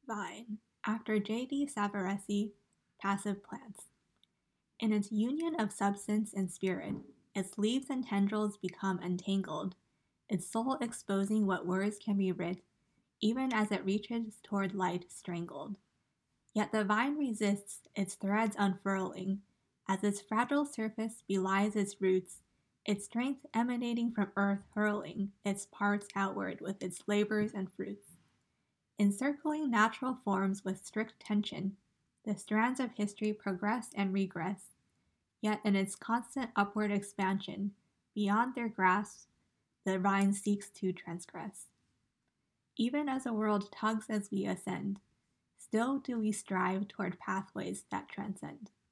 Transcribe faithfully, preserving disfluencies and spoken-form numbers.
Vine, after J D Savaresi, Passive Plants. In its union of substance and spirit, its leaves and tendrils become entangled, its soul exposing what words can be writ, even as it reaches toward light strangled. Yet the vine resists, its threads unfurling, as its fragile surface belies its roots, its strength emanating from earth hurling its parts outward with its labors and fruits. Encircling natural forms with strict tension, the strands of history progress and regress, yet in its constant upward expansion, beyond their grasp, the vine seeks to transgress. Even as the world tugs as we ascend, still do we strive toward pathways that transcend.